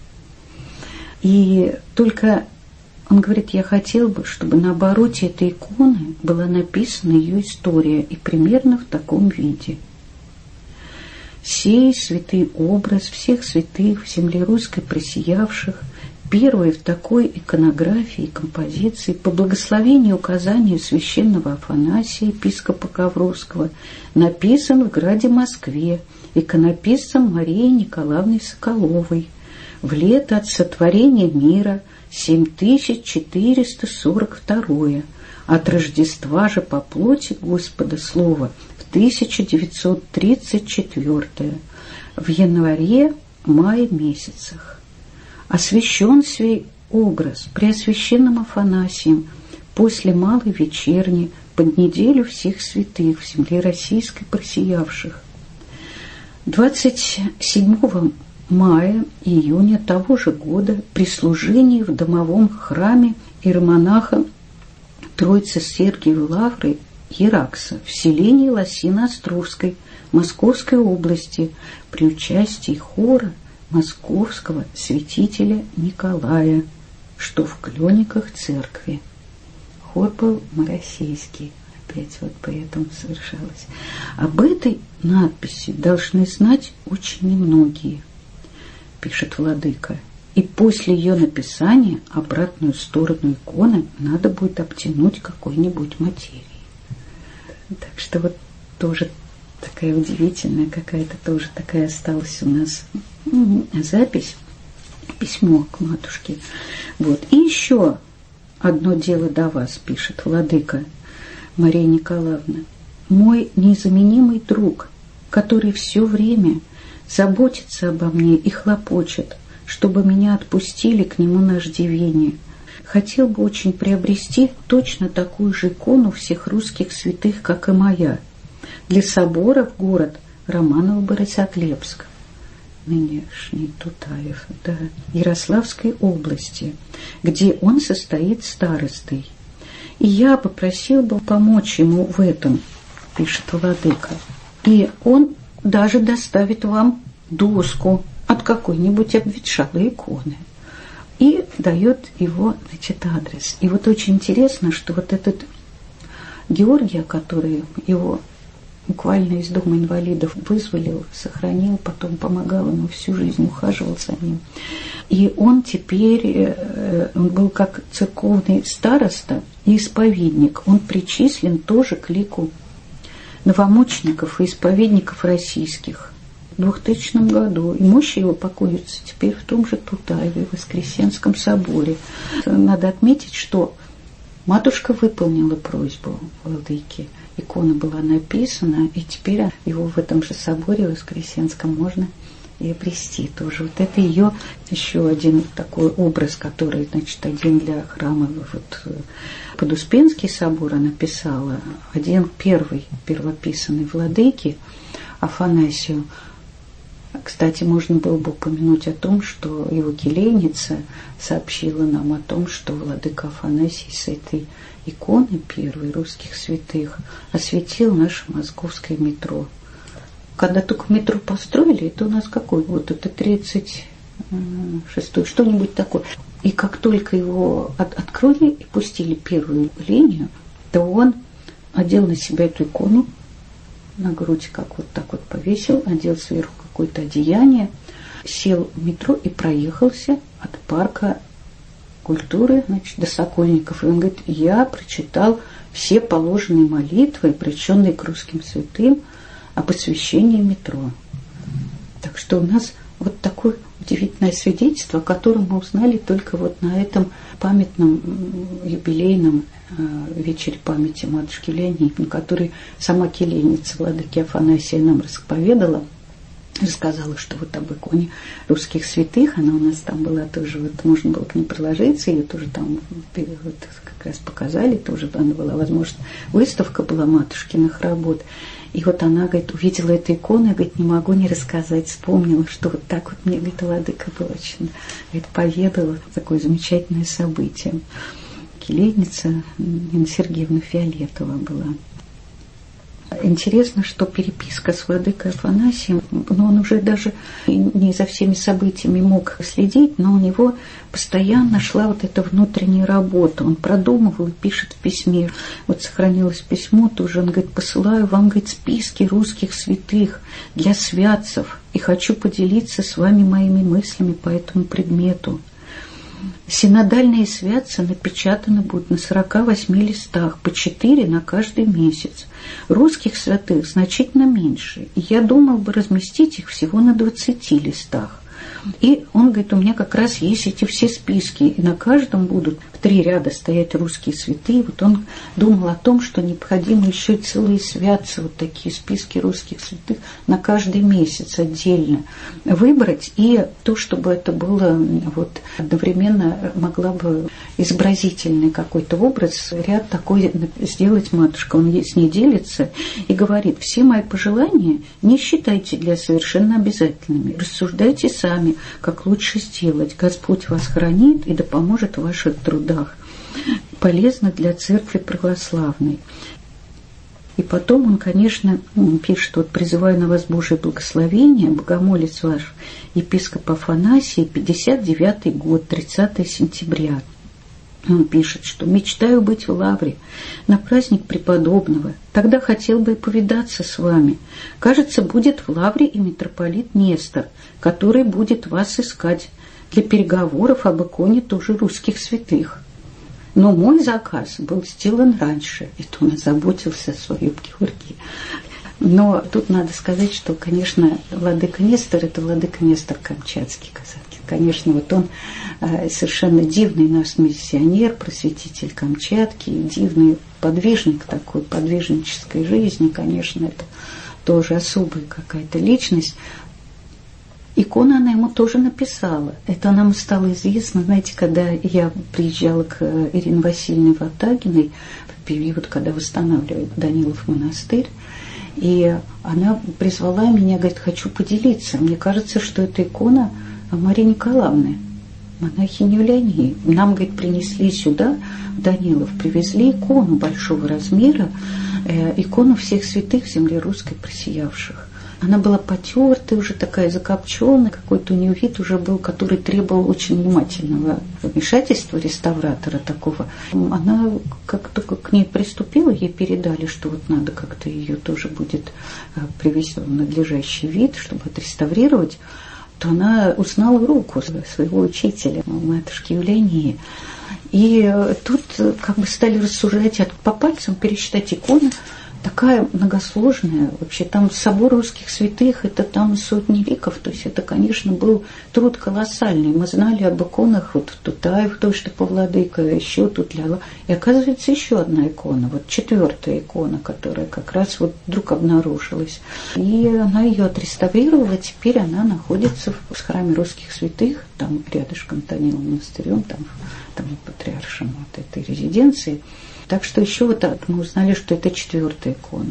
[SPEAKER 5] И только он говорит, я хотел бы, чтобы на обороте этой иконы была написана ее история, и примерно в таком виде. Сей святый образ всех святых в земле русской просиявших, первый в такой иконографии и композиции по благословению и указанию священного Афанасия, епископа Ковровского, написан в граде Москве иконописцем Марией Николаевной Соколовой в лето от сотворения мира семь тысяч четыреста сорок второе, от Рождества же по плоти Господа Слова в тысяча девятьсот тридцать четвёртое, в январе-мае месяцах. Освящен сей образ Преосвященным Афанасием после малой вечерни под неделю всех святых в земле российской просиявших. двадцать седьмого мая и июня того же года при служении в домовом храме иеромонаха Троице-Сергиевой Лавры Еракса в селении Лосино-Островской Московской области при участии хора московского святителя Николая, что в Клёниках церкви. хор был Моросейский. Опять вот поэтому совершалось. Об этой надписи должны знать очень немногие, пишет владыка. И после ее написания обратную сторону иконы надо будет обтянуть какой-нибудь материей. Так что вот тоже такая удивительная какая-то тоже такая осталась у нас запись, письмо к матушке. Вот. И еще одно дело до вас, пишет владыка Мария Николаевна. Мой незаменимый друг, который все время заботится обо мне и хлопочет, чтобы меня отпустили к нему на иждивение, хотел бы очень приобрести точно такую же икону всех русских святых, как и моя, для собора в город Романово-Борисоглебск, нынешний Тутаев, да, Ярославской области, где он состоит старостой. И я попросил бы помочь ему в этом, пишет владыка. И он даже доставит вам доску от какой-нибудь обветшалой иконы. И дает его, значит, адрес. И вот очень интересно, что вот этот Георгий, который его буквально из дома инвалидов вызволил, сохранил, потом помогал ему всю жизнь, ухаживал за ним. И он теперь, он был как церковный староста и исповедник. Он причислен тоже к лику новомучеников и исповедников российских в двухтысячном году. И мощи его покоятся теперь в том же Тутаеве, в Воскресенском соборе. Надо отметить, что матушка выполнила просьбу владыки. Икона была написана, и теперь его в этом же соборе Воскресенском можно и обрести тоже. Вот это ее еще один такой образ, который, значит, один для храма, вот под Успенский собор она писала, один первый первописанный владыки Афанасию. Кстати, можно было бы упомянуть о том, что его келейница сообщила нам о том, что владыка Афанасий с этой иконы первой русских святых осветил наше московское метро. Когда только метро построили, это у нас какой год? Это тридцать шестой, что-нибудь такое. И как только его от- открыли и пустили первую линию, то он одел на себя эту икону, на грудь как вот так вот повесил, одел сверху какое-то одеяние, сел в метро и проехался от парка культуры, значит, до Сокольников. И он говорит, я прочитал все положенные молитвы, обращенные к русским святым, о посвящении метро. Так что у нас вот такое удивительное свидетельство, о котором мы узнали только вот на этом памятном юбилейном вечере памяти матушки Леонидовны, который сама келейница владыки Афанасия нам расповедала, рассказала, что вот об иконе русских святых, она у нас там была тоже, вот можно было к ней приложиться, ее тоже там вот как раз показали, тоже она была, возможно, выставка была матушкиных работ. И вот она, говорит, увидела эту икону, говорит, не могу не рассказать, вспомнила, что вот так вот мне, говорит, владыка был очень, говорит, поведала такое замечательное событие. Келейница Нина Сергеевна Фиолетова была. Интересно, что переписка с владыкой Афанасием, но он уже даже не за всеми событиями мог следить, но у него постоянно шла вот эта внутренняя работа. Он продумывал и пишет в письме. Вот сохранилось письмо тоже, он говорит, посылаю вам, говорит, списки русских святых для святцев и хочу поделиться с вами моими мыслями по этому предмету. Синодальные святцы напечатаны будут на сорока восьми листах, по четыре на каждый месяц. Русских святых значительно меньше, и я думал бы разместить их всего на двадцати листах. И он говорит, у меня как раз есть эти все списки, и на каждом будут в три ряда стоять русские святые. Вот он думал о том, что необходимо еще целые святцы, вот такие списки русских святых на каждый месяц отдельно выбрать, и то, чтобы это было вот одновременно могла бы изобразительный какой-то образ, ряд такой сделать матушка. Он с ней делится и говорит, все мои пожелания не считайте для совершенно обязательными, рассуждайте сами, как лучше сделать. Господь вас хранит и да поможет в ваших трудах. Полезно для церкви православной. И потом он, конечно, пишет, вот призываю на вас Божие благословение, богомолец ваш, епископ Афанасий, пятьдесят девятый год, тридцатого сентября. Он пишет, что «мечтаю быть в Лавре на праздник преподобного. Тогда хотел бы повидаться с вами. Кажется, будет в Лавре и митрополит Нестор, который будет вас искать для переговоров об иконе тоже русских святых. Но мой заказ был сделан раньше». Это он озаботился о своем Георгии. Но тут надо сказать, что, конечно, владыка Нестор – это владыка Нестор Камчатский, Казанкин. Конечно, вот он совершенно дивный наш миссионер, просветитель Камчатки, дивный подвижник такой, подвижнической жизни. Конечно, это тоже особая какая-то личность. Икону она ему тоже написала. Это нам стало известно, знаете, когда я приезжала к Ирине Васильевне Ватагиной в период, когда восстанавливали Данилов монастырь, и она призвала меня, говорит, хочу поделиться. Мне кажется, что это икона Марии Николаевны, монахини Юлиании. Нам, говорит, принесли сюда, в Данилов, привезли икону большого размера, э, икону всех святых в земле русской просиявших. Она была потертая, уже такая закопченная, какой-то у нее вид уже был, который требовал очень внимательного вмешательства реставратора такого. Она, как только к ней приступила, ей передали, что вот надо как-то ее тоже будет привести в надлежащий вид, чтобы отреставрировать, то она узнала руку своего учителя, матушки Юлиании. И тут как бы стали рассуждать, по пальцам пересчитать иконы, такая многосложная. Вообще там собор русских святых, это там сотни ликов, то есть это, конечно, был труд колоссальный. Мы знали об иконах, вот Тутаев, то, что Павладыка, еще тут ляла. И оказывается, еще одна икона, вот четвертая икона, которая как раз вот вдруг обнаружилась. И она ее отреставрировала, теперь она находится в храме русских святых, там рядышком Даниловым монастырем, там, там патриаршем вот этой резиденции. Так что еще вот так мы узнали, что это четвертая икона.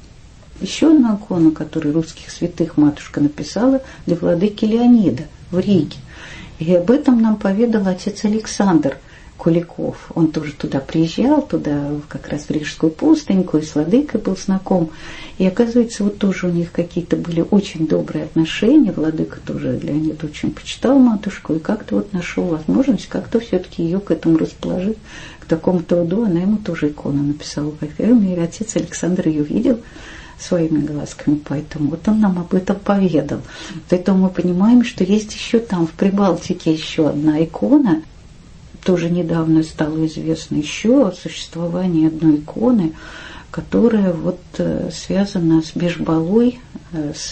[SPEAKER 5] Еще одну икону, которую русских святых матушка написала для владыки Леонида в Риге. И об этом нам поведал отец Александр Куликов. Он тоже туда приезжал, туда как раз в Рижскую пустыньку, и с владыкой был знаком. И оказывается, вот тоже у них какие-то были очень добрые отношения. Владыка тоже Леонид очень почитал матушку, и как-то вот нашел возможность как-то все-таки ее к этому расположить, к такому труду. Она ему тоже икону написала. И отец Александр ее видел своими глазками, поэтому вот он нам об этом поведал. Поэтому мы понимаем, что есть еще там, в Прибалтике, еще одна икона. Тоже недавно стало известно еще о существовании одной иконы, которая вот э, связана с Бежбалой, э, с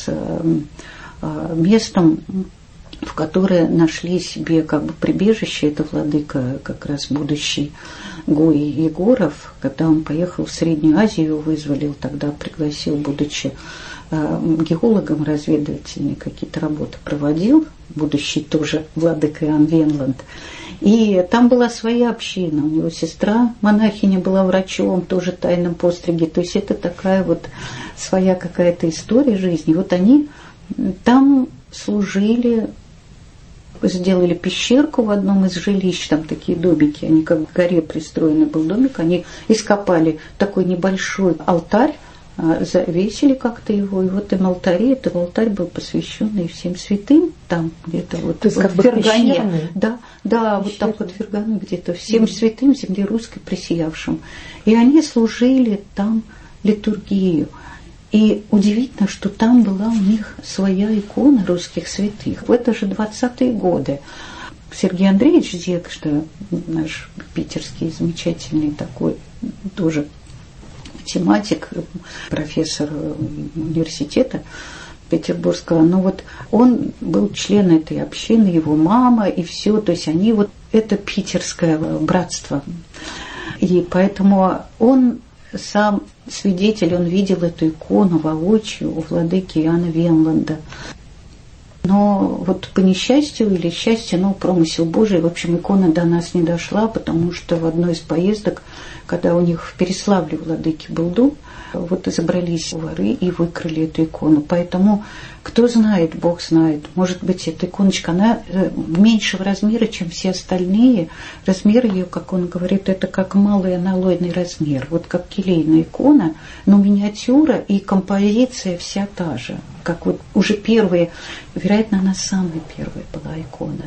[SPEAKER 5] э, местом, в которое нашли себе как бы прибежище. Это владыка, как раз будущий Гой Егоров, когда он поехал в Среднюю Азию, его вызволил, тогда пригласил, будучи э, геологом, разведывательные какие-то работы проводил, будущий тоже владыка Иоанн Венланд. И там была своя община, у него сестра монахиня была врачом, тоже в тайном постриге. То есть это такая вот своя какая-то история жизни. Вот они там служили, сделали пещерку в одном из жилищ, там такие домики, они как в горе пристроенный был домик, они ископали такой небольшой алтарь, завесили как-то его, и в этом алтаре, этот алтарь был посвященный всем святым, там где-то вот
[SPEAKER 4] в
[SPEAKER 5] Фергане. Да, да, вот там под Ферганой где-то, всем святым в земле русской присиявшим. И они служили там литургию. И удивительно, что там была у них своя икона русских святых. В это же двадцатые годы. Сергей Андреевич Зекшта, наш питерский замечательный такой, тоже математик, профессор университета Петербургского, но вот он был член этой общины, его мама и все, то есть они вот, это питерское братство. И поэтому он сам свидетель, он видел эту икону воочию у владыки Иоанна Венланда. Но вот по несчастью или счастью, ну, промысел Божий, в общем, икона до нас не дошла, потому что в одной из поездок, когда у них в Переславле владыки был дом, вот и забрались воры и выкрали эту икону. Поэтому, кто знает, Бог знает, может быть, эта иконочка, она меньшего размера, чем все остальные. Размер ее, как он говорит, это как малый аналойный размер, вот как келейная икона, но миниатюра и композиция вся та же. Как вот уже первые, вероятно, она самая первая была икона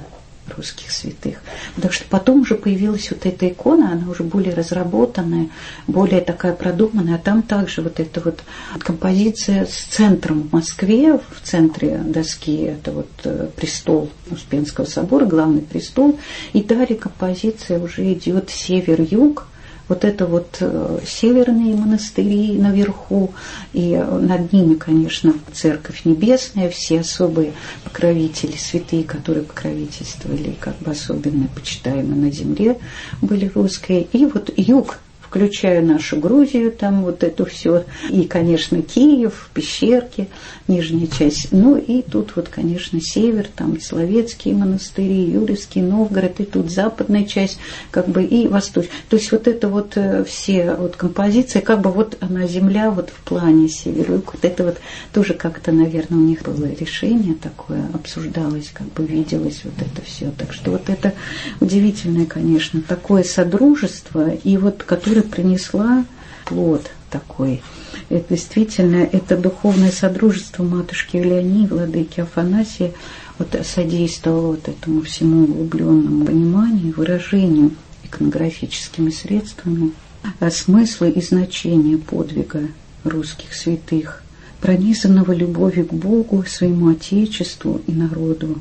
[SPEAKER 5] русских святых. Потому что потом уже появилась вот эта икона, она уже более разработанная, более такая продуманная, а там также вот эта вот композиция с центром в Москве, в центре доски, это вот престол Успенского собора, главный престол, и далее композиция уже идет север-юг. Вот это вот северные монастыри наверху, и над ними, конечно, Церковь Небесная, все особые покровители, святые, которые покровительствовали, как бы особенно почитаемые на земле были русские. И вот юг, включая нашу Грузию, там вот это все, и, конечно, Киев, Пещерки, нижняя часть. Ну и тут вот, конечно, север, там Словецкие монастыри, Юрьевский, Новгород, и тут западная часть, как бы, и восточная. То есть вот это вот все вот композиции, как бы вот она земля вот в плане север-юг, вот это вот тоже как-то, наверное, у них было решение такое, обсуждалось, как бы виделось вот это все. Так что вот это удивительное, конечно, такое содружество, и вот которое принесла плод такой. Это действительно, это духовное содружество матушки Юлиании, владыки Афанасия, вот содействовало вот этому всему углубленному пониманию, выражению иконографическими средствами смысла и значения подвига русских святых, пронизанного любовью к Богу, своему Отечеству и народу.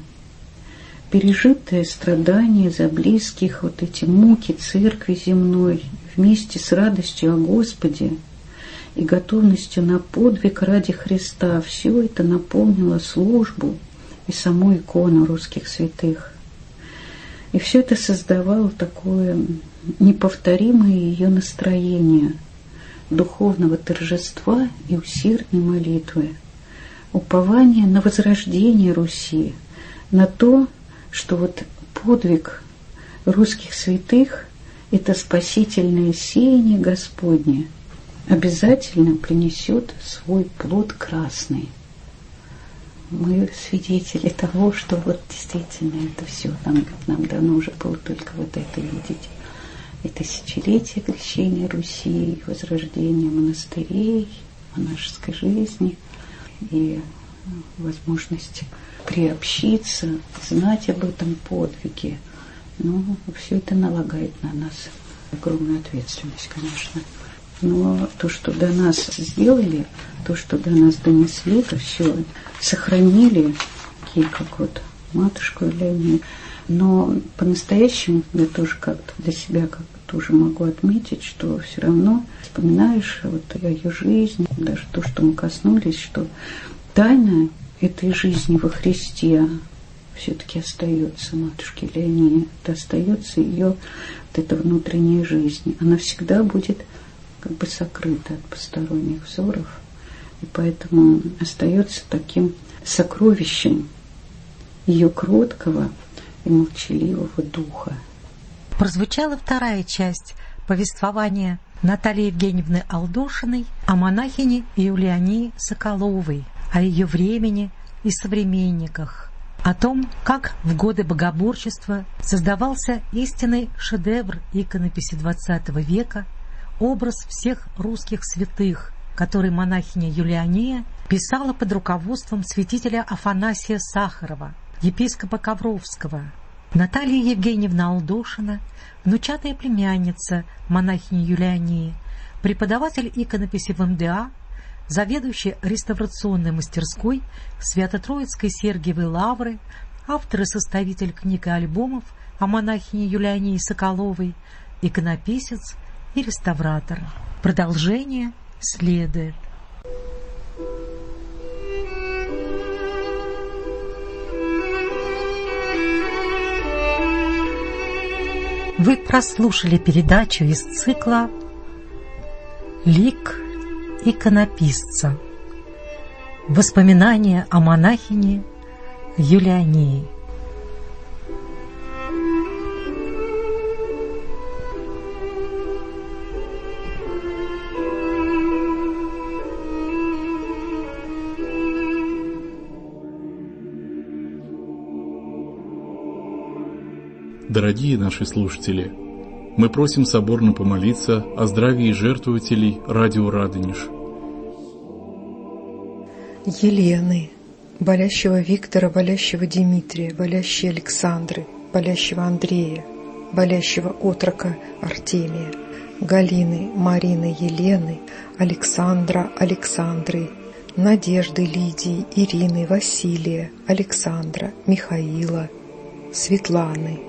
[SPEAKER 5] Пережитое страдание за близких, вот эти муки церкви земной, вместе с радостью о Господе и готовностью на подвиг ради Христа, все это наполнило службу и саму икону русских святых. И все это создавало такое неповторимое ее настроение духовного торжества и усердной молитвы, упование на возрождение Руси, на то, что вот подвиг русских святых — это спасительное сеяние Господне, обязательно принесет свой плод красный. Мы свидетели того, что вот действительно это все нам, нам дано уже было только вот это видеть. И тысячелетие крещения Руси, возрождение монастырей, монашеской жизни и возможность приобщиться, знать об этом подвиге. Ну, все это налагает на нас огромную ответственность, конечно. Но то, что до нас сделали, то, что до нас донесли, это все сохранили, такие как вот матушку Юлианию. Но по-настоящему я тоже как-то для себя как тоже могу отметить, что все равно вспоминаешь вот о ее жизни, даже то, что мы коснулись, что тайна этой жизни во Христе все-таки остается матушке Юлиании. Это остается ее вот эта внутренняя жизнь. Она всегда будет как бы сокрыта от посторонних взоров, и поэтому остается таким сокровищем ее кроткого и молчаливого духа.
[SPEAKER 6] Прозвучала вторая часть повествования Натальи Евгеньевны Алдошиной о монахине Юлиании Соколовой, о ее времени и современниках, о том, как в годы богоборчества создавался истинный шедевр иконописи двадцатого века, образ всех русских святых, который монахиня Юлиания писала под руководством святителя Афанасия Сахарова, епископа Ковровского. Наталья Евгеньевна Алдошина, внучатая племянница монахини Юлиании, преподаватель иконописи в эм дэ а, заведующий реставрационной мастерской Свято-Троицкой Сергиевой лавры, автор и составитель книг и альбомов о монахине Юлиании Соколовой, иконописец и реставратор. Продолжение следует. Вы прослушали передачу из цикла «Лик иконописца. Воспоминания о монахине Юлиании».
[SPEAKER 7] Дорогие наши слушатели, мы просим соборно помолиться о здравии жертвователей радио «Радонеж».
[SPEAKER 2] Елены, болящего Виктора, болящего Дмитрия, болящей Александры, болящего Андрея, болящего отрока Артемия, Галины, Марины, Елены, Александра, Александры, Надежды, Лидии, Ирины, Василия, Александра, Михаила, Светланы.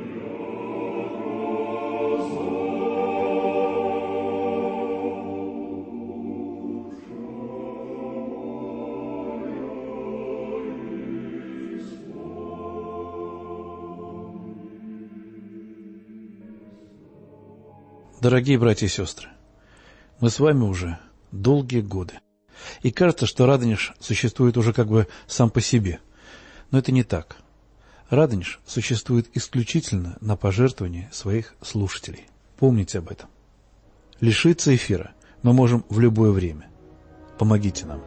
[SPEAKER 8] Дорогие братья и сестры, мы с вами уже долгие годы. И кажется, что Радонеж существует уже как бы сам по себе. Но это не так. Радонеж существует исключительно на пожертвование своих слушателей. Помните об этом. Лишиться эфира мы можем в любое время. Помогите нам.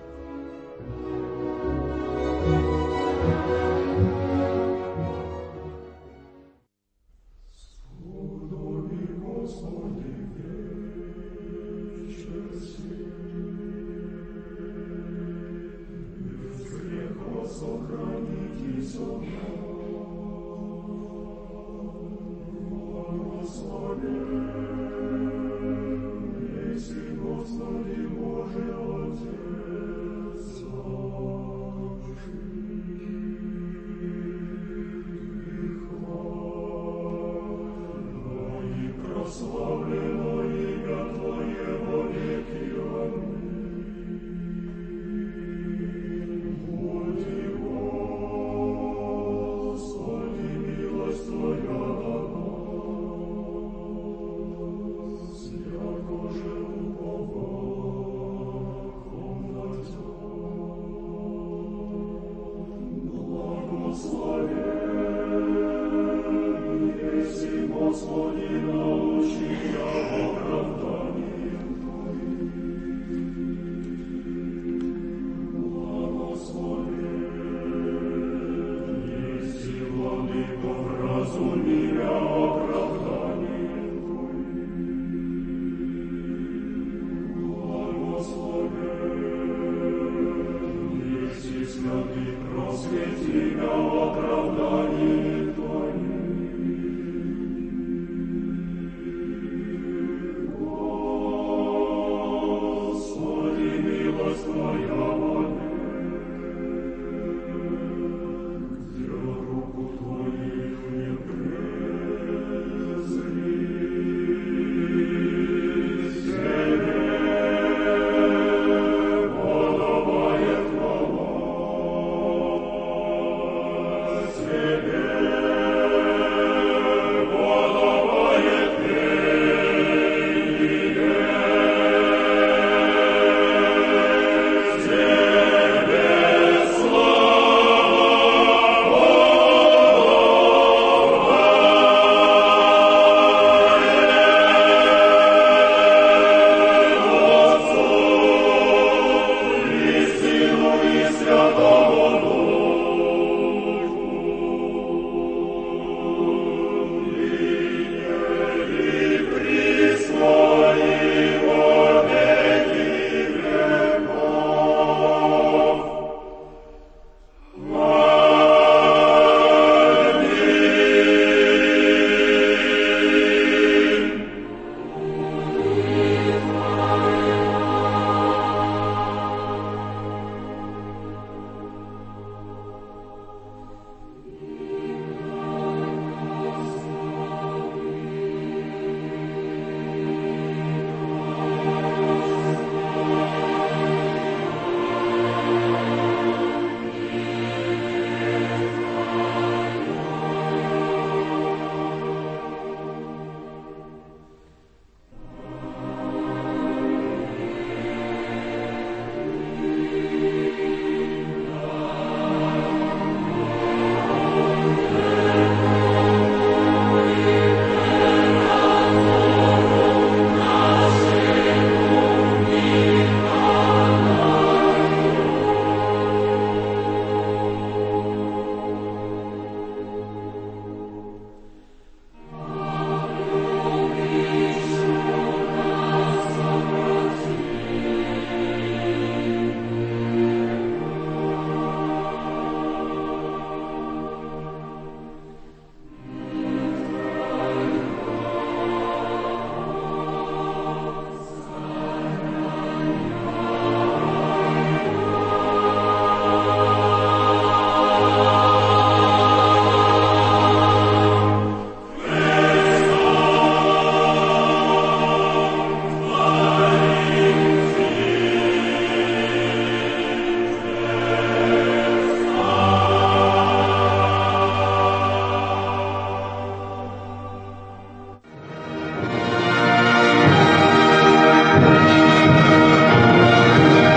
[SPEAKER 9] Разуми